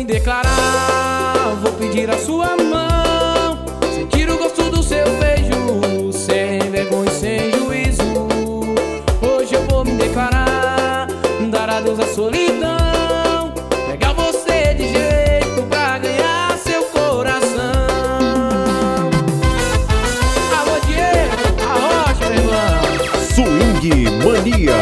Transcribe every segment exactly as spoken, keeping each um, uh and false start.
declarar, vou pedir a sua mão, sentir o gosto do seu beijo, sem vergonha e sem juízo. Hoje eu vou me declarar, dar adeus à solidão, pegar você de jeito pra ganhar seu coração. Alô Diego, a rocha, meu irmão. Swing Mania.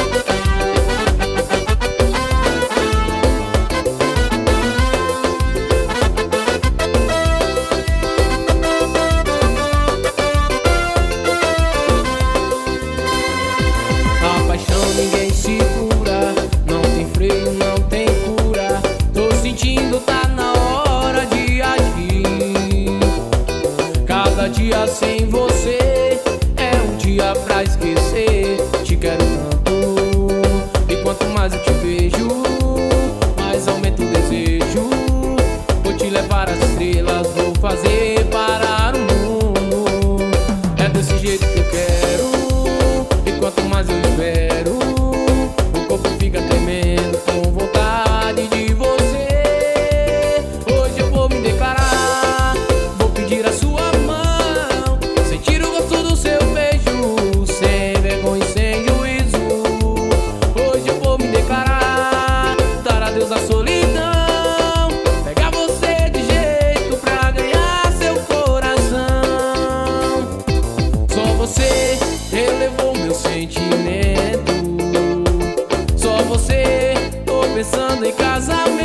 Ninguém segura, não tem freio, não tem cura. Tô sentindo, tá na hora de agir. Cada dia sem você é um dia pra esquecer. Te quero tanto, e quanto mais eu te vejo, mais aumenta o desejo. Vou te levar às estrelas, vou fazer parar o mundo. É desse jeito que eu quero, e quanto mais eu espero, fica tremendo com vontade de você. Hoje eu vou me declarar, vou pedir a sua mão, sentir o gosto do seu beijo, sem vergonha e sem juízo. Hoje eu vou me declarar, dar adeus à solidão, pegar você de jeito pra ganhar seu coração. Só você elevou meu sentimento, pensando em casamento.